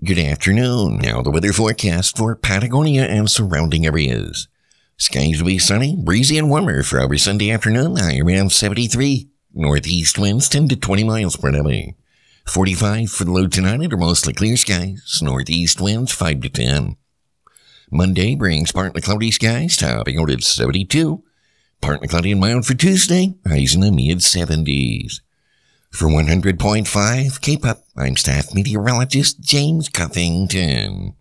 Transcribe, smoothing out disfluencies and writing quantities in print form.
Good afternoon. Now the weather forecast for Patagonia and surrounding areas. Skies will be sunny, breezy, and warmer for our Sunday afternoon, high around 73. Northeast winds 10 to 20 miles per hour. 45 for the low tonight under mostly clear skies. Northeast winds 5 to 10. Monday brings partly cloudy skies, topping out at 72. Partly cloudy and mild for Tuesday, highs in the mid-70s. For 100.5 K-Pop, I'm staff meteorologist James Cuffington.